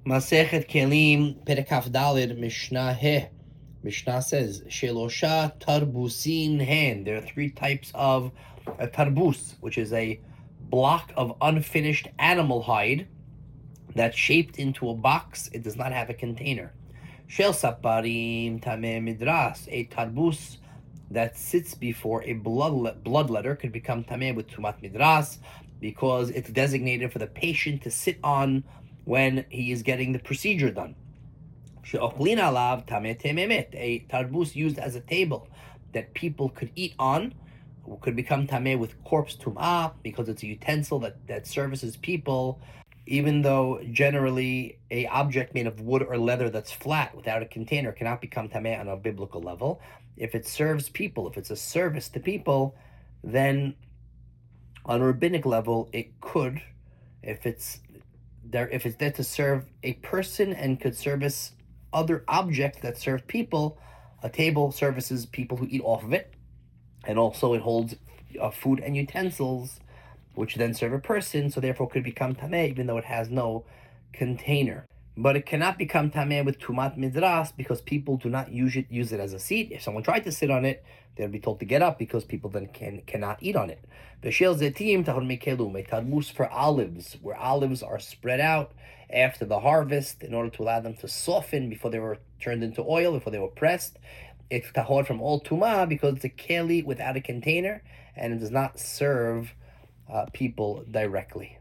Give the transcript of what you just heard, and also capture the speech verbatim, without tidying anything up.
Masechet Kelim, Perek Dalid, Mishnah He. Mishnah says, Shelosha tarbusin hen. There are three types of a tarbus, which is a block of unfinished animal hide that's shaped into a box. It does not have a container. Shel saparim tameh midras. A tarbus that sits before a blood bloodletter could become tameh with tumat midras because it's designated for the patient to sit on when he is getting the procedure done. She'ochlin alav tameh tememet. A tarbus used as a table that people could eat on could become tameh with corpse tum'ah because it's a utensil that, that services people, even though generally a object made of wood or leather that's flat without a container cannot become tameh on a biblical level. If it serves people, if it's a service to people, then on a rabbinic level it could, if it's there, if it's there to serve a person and could service other objects that serve people. A table services people who eat off of it, and also it holds uh, food and utensils, which then serve a person, so therefore could become tameh even though it has no container. But it cannot become tameh with tumat midras because people do not use it use it as a seat. If someone tried to sit on it, they'll be told to get up because people then can cannot eat on it. V'shel zetim tahor mekelum, a tarbus for olives, where olives are spread out after the harvest in order to allow them to soften before they were turned into oil, before they were pressed. It's tahor from all tumah because it's a keli without a container and it does not serve uh, people directly.